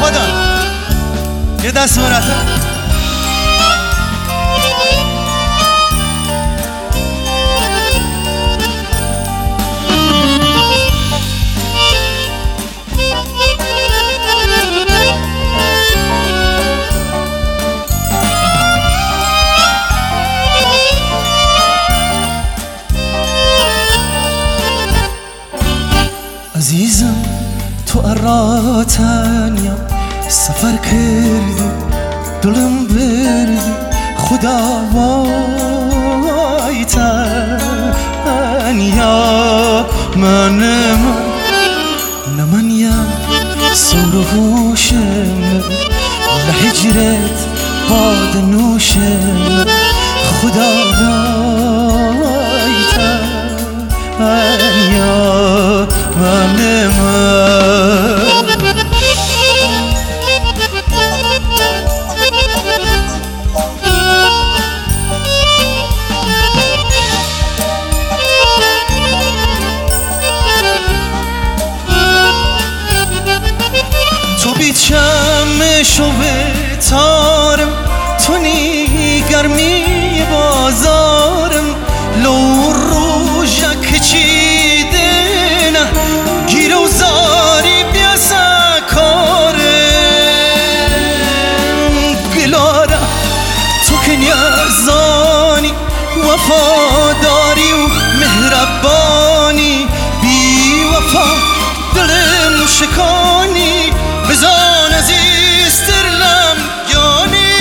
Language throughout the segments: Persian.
خدا یه دست براتم. عزیزم تو اراتنیا سفر کردی دلم بردی خدا وای تنیا من نمانیا سور هوشم لحجرت باد نوشم خدا وای تنیا من تو بیچمش و بتارم تو نیگرمی بازارم لو روژک چیده نه گیر و زاری بیاسا کارم گلاره تو که نیازانی وفاداری و مهربانی بی وفا دلم شکانی بزان عزیزتر لمگانی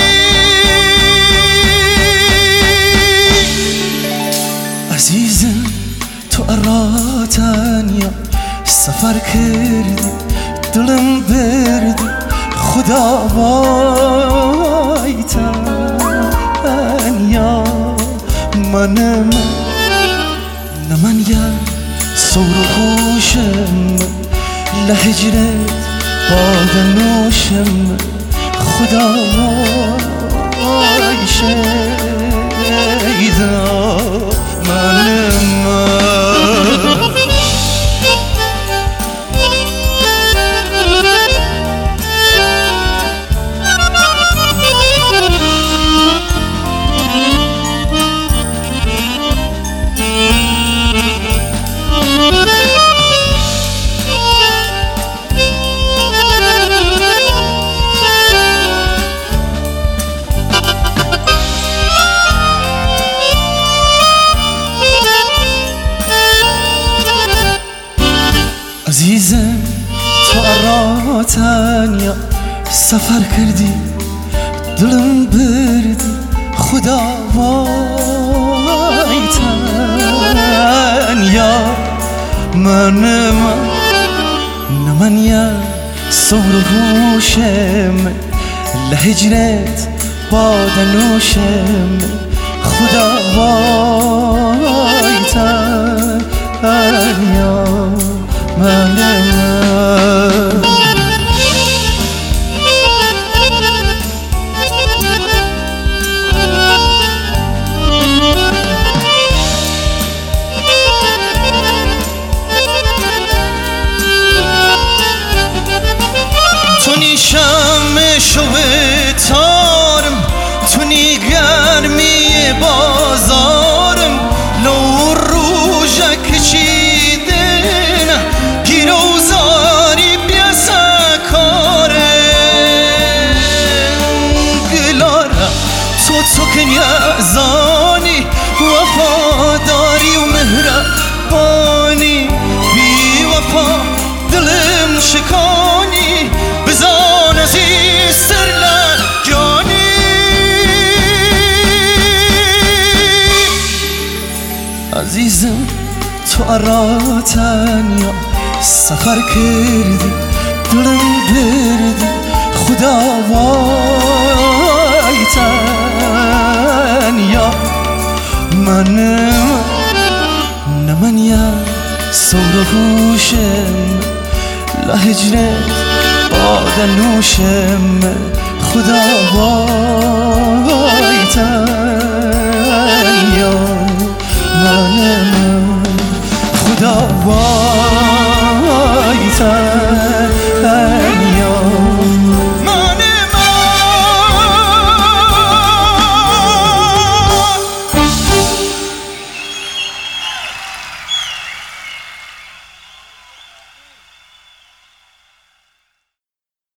عزیزم تو اراتنیا سفر کردی دلم بردی خدا وای تنیا من نمانیا سور خوشم لحجرت باد نوشم خدا وای شیدا من عزیزم تو اراتنیا سفر کردی دلم بردی خدا وای تنیا من نمانیا سور هوشم لحجرت باد نوشم خدا وای تنیا من تو نیشمش و تارم تو نیگرمی بازارم لو روژک چیده نه گیر و زاری بیاسا کارم گلاره تو که نیازانی وفاداری و مهربانی بی وفا دلم شکانی بزان عزیزتر لجانی عزیزم تو اراتنیا سفر کردی دلم بردی خدا وای تنیا من نمانیا سور هوشم لحجرت باد نوشم خدا وای تنیا من خدا وای